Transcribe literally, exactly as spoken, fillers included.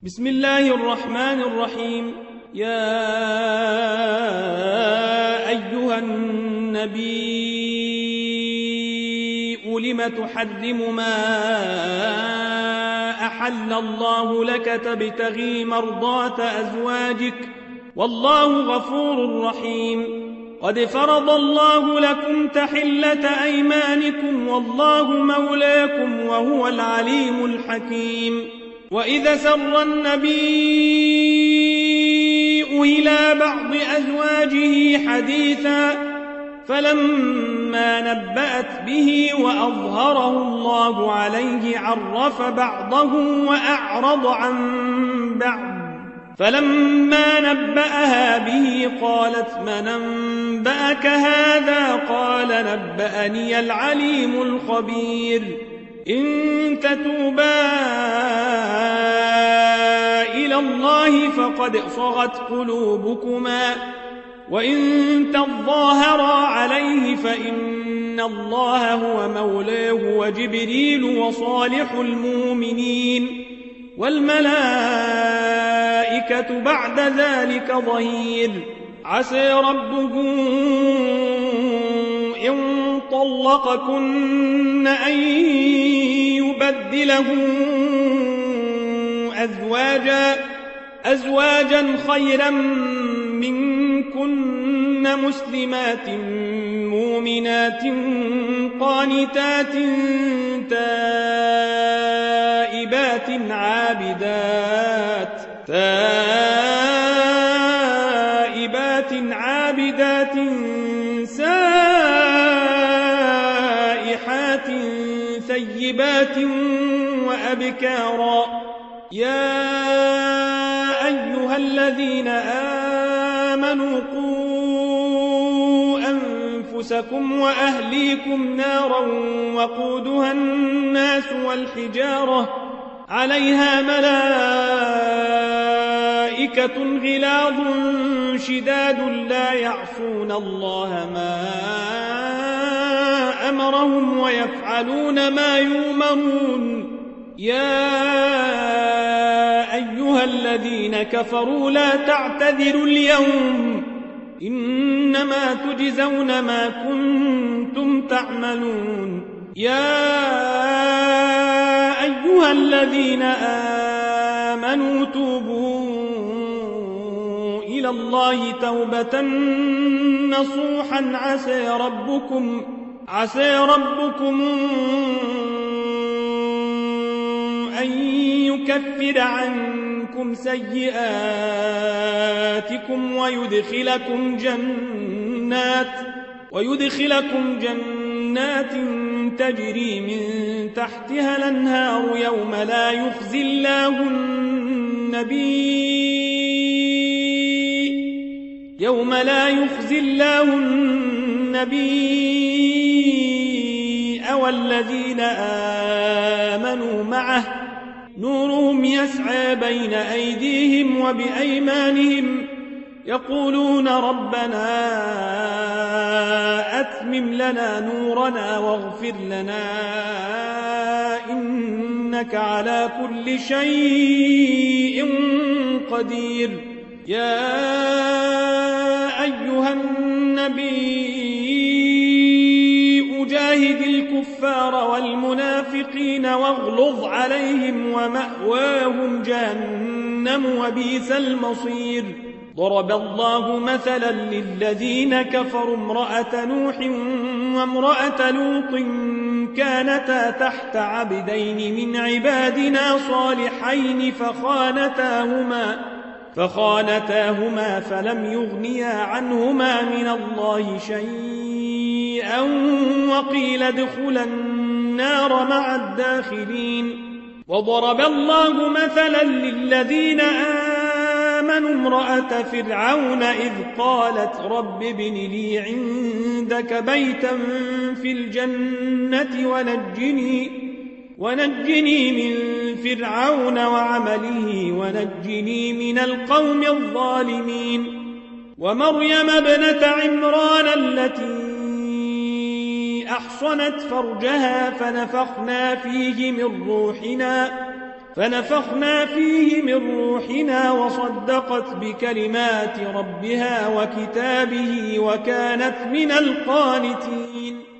بسم الله الرحمن الرحيم. يا أيها النبي لم تحرم ما أحل الله لك تبتغي مرضات أزواجك والله غفور رحيم. قد فرض الله لكم تحلة أيمانكم والله مولاكم وهو العليم الحكيم. وإذا سر النبي إلى بعض أزواجه حديثا فلما نبأت به وأظهره الله عليه عرف بعضه وأعرض عن بعض فلما نبأها به قالت من أنبأك هذا قال نبأني العليم الخبير. إن تتوبا إلى الله فقد صغت قلوبكما وإن تظاهرا عليه فإن الله هو مولاه وجبريل وصالح المؤمنين والملائكة بعد ذلك ظهير. عسى ربه إن طلقكن أن يبدله أزواجا, أزواجا خيرا منكن مسلمات مؤمنات قانتات تائبات عابدات تائبات عابدات سائحات ثيبات وأبكارا. يا أيها الذين آمنوا قوا أنفسكم وأهليكم نارا وقودها الناس والحجارة عليها ملائكة غلاظ شداد لا يعصون الله ما أمرهم ويفعلون ما يؤمرون. يا أيها الذين كفروا لا تعتذروا اليوم إنما تجزون ما كنتم تعملون. يا أيها الذين آمنوا توبوا إلى الله توبة نصوحا عسى ربكم عسى ربكم أن يكفر عنكم سيئاتكم ويدخلكم جنات ويدخلكم جنات تجري من تحتها الأنهار يوم لا يخزي الله النبي يوم لا يخزي الله النبي والذين آمنوا معه نورهم يسعى بين أيديهم وبأيمانهم يقولون ربنا أتمم لنا نورنا واغفر لنا إنك على كل شيء قدير. يا أيها النبي جاهد الكفار والمنافقين واغلظ عليهم ومأواهم جهنم وبئس المصير. ضرب الله مثلا للذين كفروا امرأة نوح وامرأة لوط كانتا تحت عبدين من عبادنا صالحين فخانتاهما فخانتاهما فلم يغنيا عنهما من الله شيئا وقيل ادخلا النار مع الداخلين. وضرب الله مثلا للذين آمنوا امرأة فرعون إذ قالت رب ابن لي عندك بيتا في الجنة ونجني, ونجني من فرعون وعمله ونجني من القوم الظالمين. ومريم ابنة عمران التي أحصنت فرجها فنفخنا فيه من روحنا فنفخنا فيه من روحنا وصدقت بكلمات ربها وكتابه وكانت من القانتين.